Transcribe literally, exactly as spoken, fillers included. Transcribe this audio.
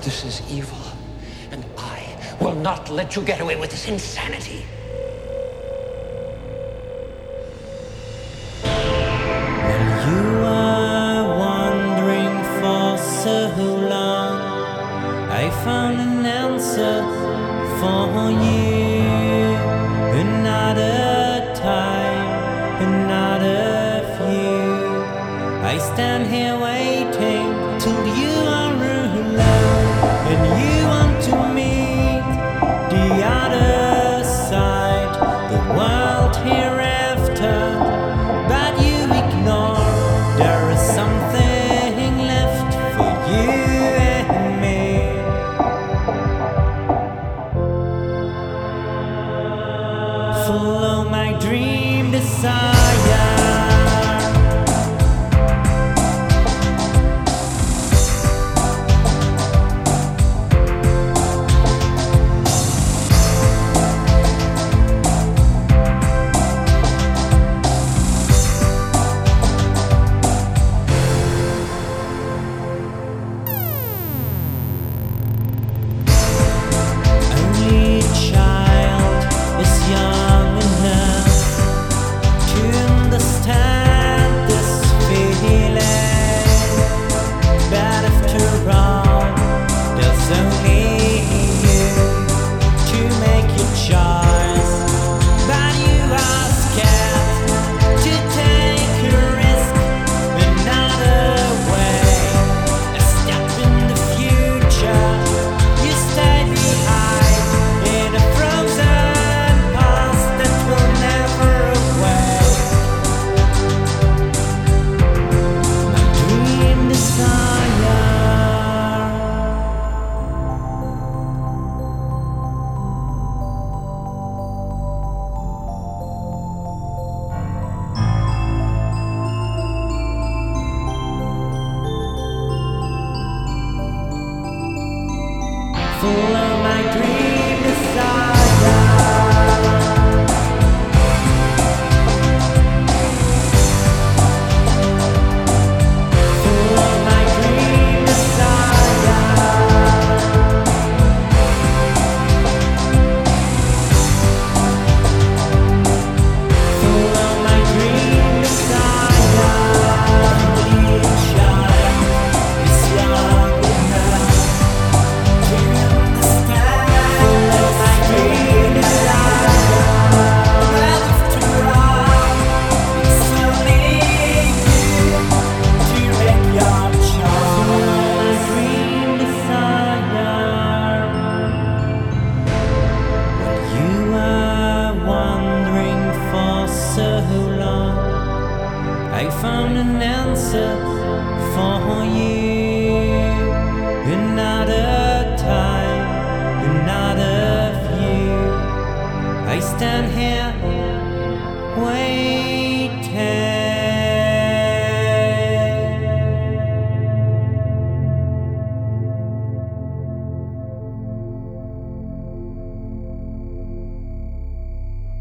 This is evil, and I will not let you get away with this insanity. Well, you were wandering for so long, I found an answer for you. Another time, another view. I stand here waiting till you are alone, and you want to meet the other side, the world hereafter, but you ignore. There is something left for you and me. Follow my dream desire. Follow my dream desire. I found an answer for you. Another time, another view. I stand here waiting.